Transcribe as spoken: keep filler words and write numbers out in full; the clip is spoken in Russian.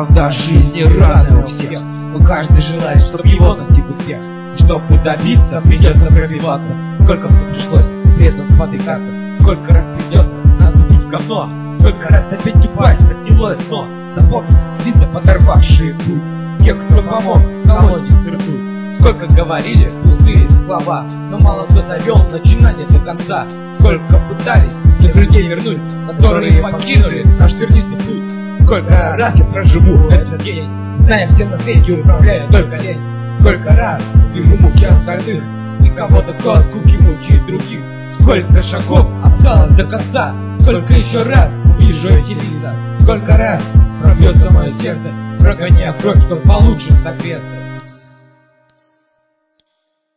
Правда, жизни разная у всех, но каждый желает, чтоб его настиг успех. И чтобы добиться, придется пробиваться. Сколько мне пришлось при этом спотыкаться, сколько раз придется наступить в говно, сколько раз опять не пасть, поднялось дно. Запомни, лица, подорвавшие путь, тех, кто помог колонии свернуть. Сколько говорили пустые слова, но мало кто довел начинание до конца. Сколько пытались тех людей вернуть, которые покинули наш тернистый путь. Сколько раз я проживу этот день, зная все на свете, управляя только лень. Сколько раз вижу муки остальных и кого-то, кто от скуки мучает других. Сколько шагов осталось до конца, сколько еще раз увижу эти лица. Сколько раз пробьется мое сердце, прогоняя кровь, чтоб получше согреться.